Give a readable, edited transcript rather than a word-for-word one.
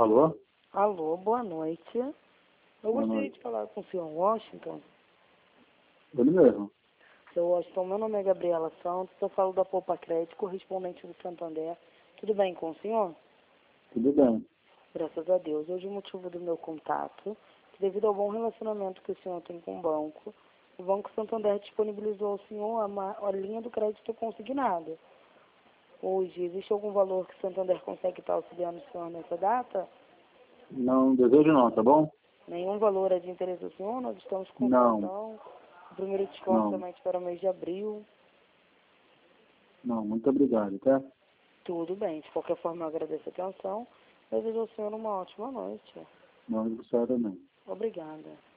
Alô? Alô, boa noite. Eu Boa gostaria noite. de falar com o senhor Washington. Ele mesmo. Seu Washington, meu nome é Gabriela Santos, eu falo da Poupa Crédito, correspondente do Santander. Tudo bem com o senhor? Tudo bem. Graças a Deus. Hoje o motivo do meu contato, que devido ao bom relacionamento que o senhor tem com o Banco Santander disponibilizou ao senhor a linha do crédito consignada. Hoje, existe algum valor que o Santander consegue estar auxiliando o senhor nessa data? Não desejo não, tá bom? Nenhum valor é de interesse do senhor? Nós estamos com Não. promoção. O primeiro desconto Não. somente para o mês de abril. Não, muito obrigado, tá? Tudo bem. De qualquer forma, eu agradeço a atenção. Desejo ao senhor uma ótima noite. Não, isso também. Obrigada.